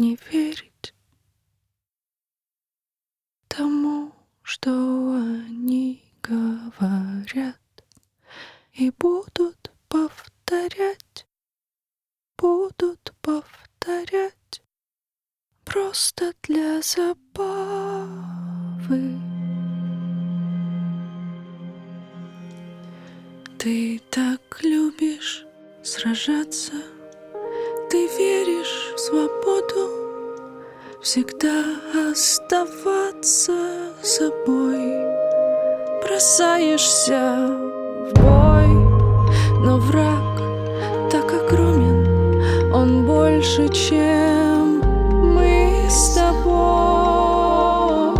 не верить тому, что они говорят, и будут повторять, просто для забавы. Ты так любишь сражаться, ты веришь в свободу, всегда оставаться собой. Бросаешься в бой, но враг так огромен, он больше, чем мы с тобой.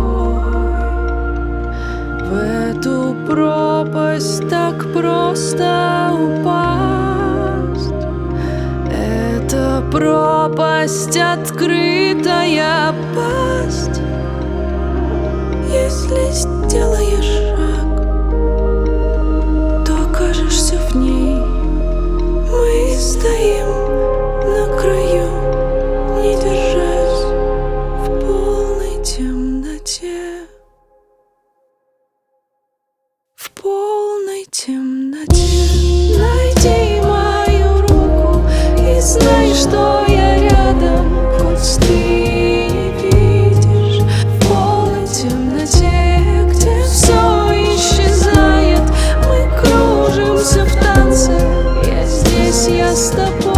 В эту пропасть так просто упасть. Это пропасть, открытая пасть. Если сделаешь шаг, то окажешься в ней. Мы стоим на краю, не держась, в полной темноте. В полной темноте. Найди мою руку и знай, что я рядом, хоть ты не видишь. В полной темноте, где все исчезает, мы кружимся в танце. Я здесь, я с тобой.